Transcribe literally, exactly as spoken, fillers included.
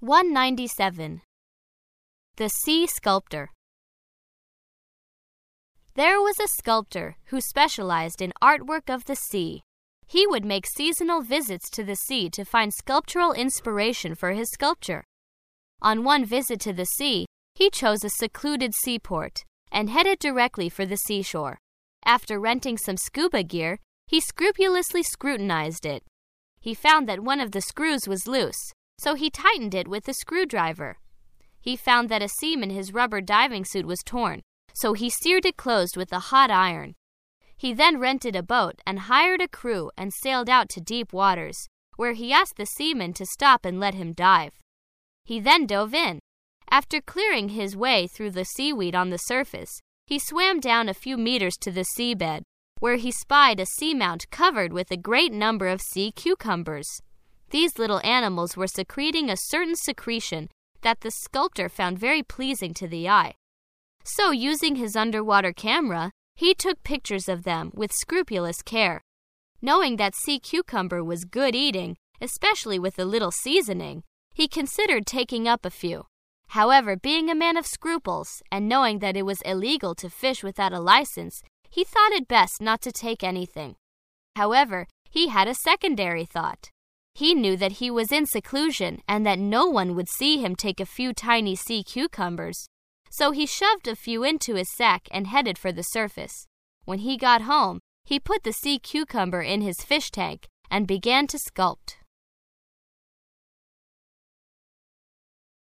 one ninety-seven. The Sea Sculptor. There was a sculptor who specialized in artwork of the sea. He would make seasonal visits to the sea to find sculptural inspiration for his sculpture. On one visit to the sea, he chose a secluded seaport and headed directly for the seashore. After renting some scuba gear, he scrupulously scrutinized it. He found that one of the screws was loose, so he tightened it with a screwdriver. He found that a seam in his rubber diving suit was torn, so he seared it closed with a hot iron. He then rented a boat and hired a crew and sailed out to deep waters, where he asked the seamen to stop and let him dive. He then dove in. After clearing his way through the seaweed on the surface, he swam down a few meters to the seabed, where he spied a seamount covered with a great number of sea cucumbers. These little animals were secreting a certain secretion that the sculptor found very pleasing to the eye. So, using his underwater camera, he took pictures of them with scrupulous care. Knowing that sea cucumber was good eating, especially with a little seasoning, he considered taking up a few. However, being a man of scruples and knowing that it was illegal to fish without a license, he thought it best not to take anything. However, he had a secondary thought. He knew that he was in seclusion and that no one would see him take a few tiny sea cucumbers. So he shoved a few into his sack and headed for the surface. When he got home, he put the sea cucumber in his fish tank and began to sculpt.